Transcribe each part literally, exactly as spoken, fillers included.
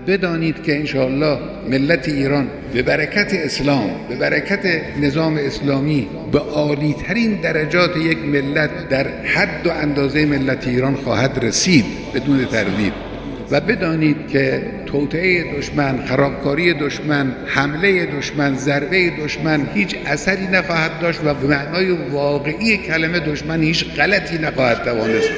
بدانید که انشاءالله ملت ایران به برکت اسلام، به برکت نظام اسلامی به عالی ترین درجات یک ملت در حد و اندازه ملت ایران خواهد رسید بدون تردید. و بدانید که توطئه دشمن، خرابکاری دشمن، حمله دشمن، ضربه دشمن هیچ اثری نخواهد داشت و به معنای واقعی کلمه دشمن هیچ غلطی نخواهد توانست.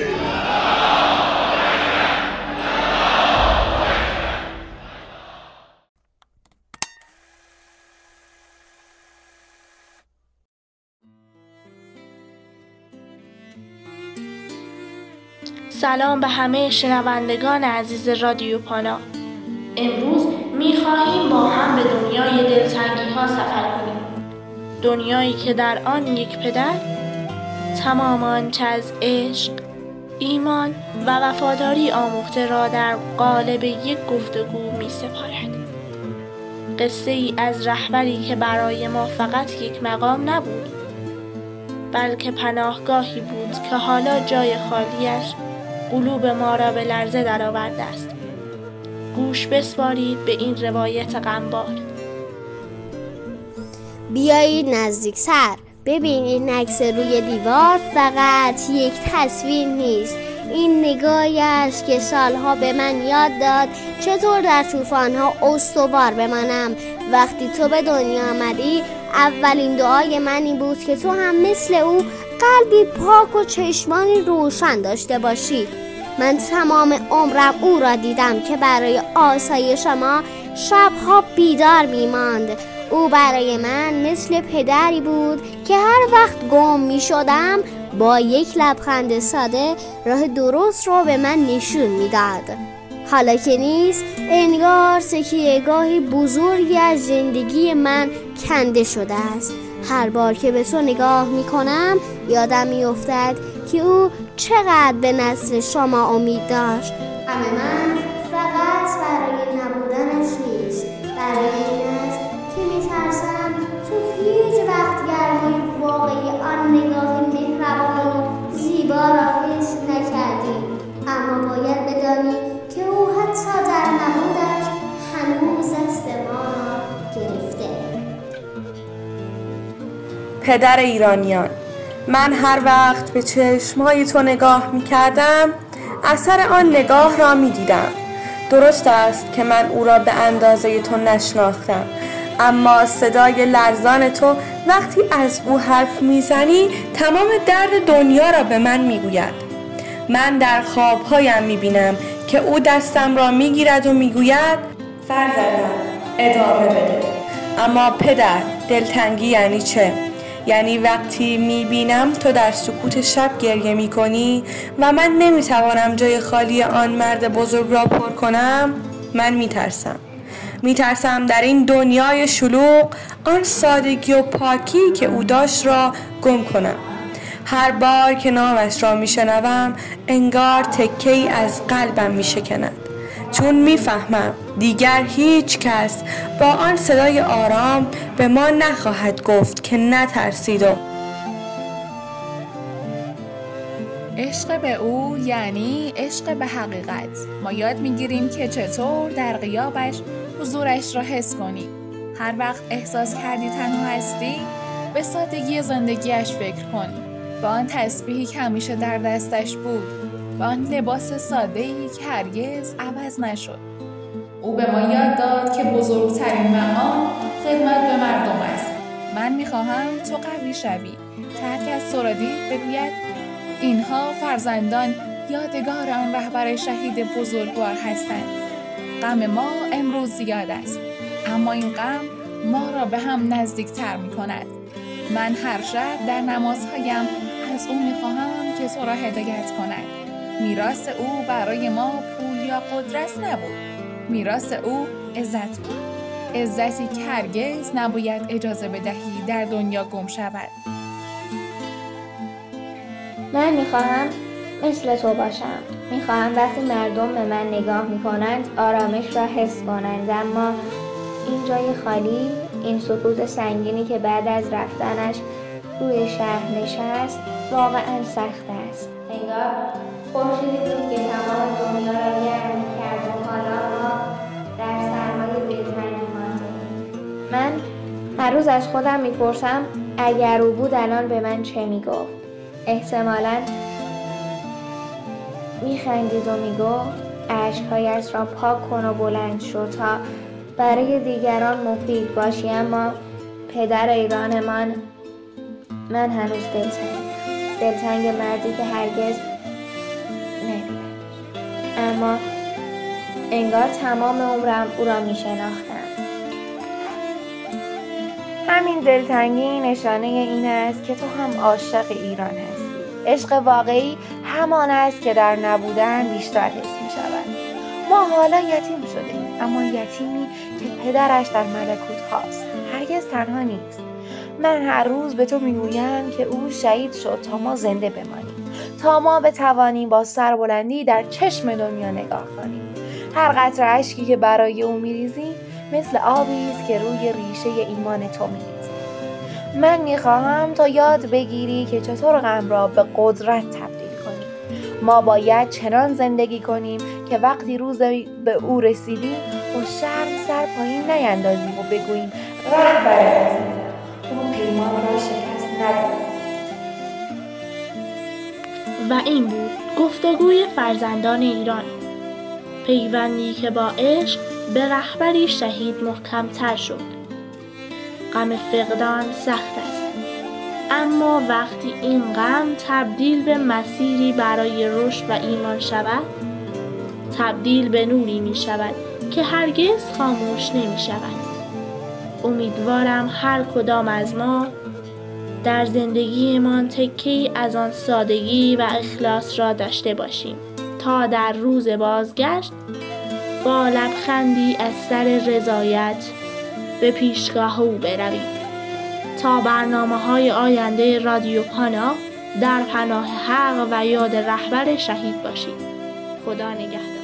سلام به همه شنوندگان عزیز رادیو پانا. امروز می‌خواهیم با هم به دنیای دلتنگی‌ها سفر کنیم. دنیایی که در آن یک پدر تمام آنچه از عشق، ایمان و وفاداری آموخته را در قالب یک گفتگو می‌سپارد. قصه ای از رهبری که برای ما فقط یک مقام نبود، بلکه پناهگاهی بود که حالا جای خالیش قلوب ما را به لرزه درآورده است. گوش بسپارید به این روایت غمبار. بیایید نزدیک‌تر. ببین این عکس روی دیوار فقط یک تصویر نیست. این نگاهی است که سالها به من یاد داد چطور در طوفان‌ها استوار بمانم. وقتی تو به دنیا آمدی اولین دعای من این بود که تو هم مثل او قلبی پاک و چشمانی روشن داشته باشی. من تمام عمرم او را دیدم که برای آسایش ما شبها بیدار می‌ماند. او برای من مثل پدری بود که هر وقت گم می‌شدم با یک لبخند ساده راه درست رو به من نشون می‌داد. حالا که نیست، انگار تکیه‌گاهی بزرگی از زندگی من کنده شده است. هر بار که به تو نگاه میکنم یادم میافتد که او چقدر به نسل شما امید داشت. غم من فقط برای نبودنش نیست، برای این است که میترسم تو هیچ وقت گرمی واقعی آن نگاه مهربان و زیبا را حس نکردی. اما باید بدانی که او حتی در نبودش هنوز دست ما را گرفته. پدر ایرانیان، من هر وقت به چشمهای تو نگاه می کردم اثر آن نگاه را می دیدم. درست است که من او را به اندازه تو نشناختم، اما صدای لرزان تو وقتی از او حرف می زنی تمام درد دنیا را به من می گوید. من در خوابهایم می بینم که او دستم را می گیرد و می گوید فرزندم ادامه بده. اما پدر، دلتنگی یعنی چه؟ یعنی وقتی میبینم تو در سکوت شب گریه میکنی و من نمیتوانم جای خالی آن مرد بزرگ را پر کنم. من میترسم میترسم در این دنیای شلوغ آن سادگی و پاکی که او داشت را گم کنم. هر بار که نامش را میشنوم انگار تکه‌ای از قلبم میشکند، چون میفهمم دیگر هیچ کس با آن صدای آرام به ما نخواهد گفت که نترسید. و عشق به او یعنی عشق به حقیقت. ما یاد میگیریم که چطور در غیابش حضورش را حس کنیم. هر وقت احساس کردی تنها هستی، به سادگی زندگیش فکر کن، به آن تسبیحی که همیشه در دستش بود، به آن لباس ساده‌ای که هرگز عوض نشد. او به ما یاد داد که بزرگترین مقام خدمت به مردم است. من میخواهم تو قوی شوی، که هر کس تو را دید بگوید اینها فرزندان یادگار آن رهبر شهید بزرگوار هستند. غم ما امروز زیاد است، اما این غم ما را به هم نزدیکتر میکند. من هر شب در نمازهایم از او میخواهم که تو را هدایت کند. میراث او برای ما پول یا قدرت نبود. میراث او عزت بود. عزتی که هرگز نباید اجازه بدهی در دنیا گم شود. من میخواهم مثل تو باشم. میخواهم وقتی مردم به من نگاه میکنند آرامش را حس کنند، اما این جای خالی، این سکوت سنگینی که بعد از رفتنش روی شهر نشست واقعا سخت است. انگار خورشیدی بود که تمام دنیا را گرم کرد و حالا ما در روز از خودم میپرسم اگر او بود الان به من چه میگفت. احتمالاً میخندید و میگفت اشکهایت را پاک کن و بلند شو تا برای دیگران مفید باشی. اما پدر ایرانمان من هنوز دلتنگم، دلتنگ مردی که هرگز ندیدم، اما انگار تمام عمرم او را میشناختم. همین دلتنگی نشانه این است که تو هم عاشق ایران هستی. عشق واقعی همان است که در نبودن بیشتر حس می شود. ما حالا یتیم شدیم، اما یتیمی که پدرش در ملکوت هاست هرگز تنها نیست. من هر روز به تو میگویم که او شهید شد تا ما زنده بمانیم، تا ما بتوانیم با سربلندی در چشم دنیا نگاه کنیم. هر قطره اشکی که برای او میریزیم مثل آبی است که روی ریشه ایمان تو میریزد. من میخواهم تا یاد بگیری که چطور غم را به قدرت تبدیل کنی. ما باید چنان زندگی کنیم که وقتی روز به او رسیدیم با شرم سر پایین نیندازیم و بگوییم رهبر عزیزم، اون پیمان را شکست نداد. و این بود گفتگوی فرزندان ایران، پیوندی که با عشق به رهبری شهید محکم‌تر شد. غم فقدان سخت است، اما وقتی این غم تبدیل به مسیری برای رشد و ایمان شود، تبدیل به نوری می شود که هرگز خاموش نمی شود. امیدوارم هر کدام از ما در زندگیمان تکه‌ای از آن سادگی و اخلاص را داشته باشیم تا در روز بازگشت با لبخندی از سر رضایت به پیشگاه او برویم. تا برنامه‌های آینده رادیو پانا در پناه حق و یاد رهبر شهید باشید. خدا نگهدار.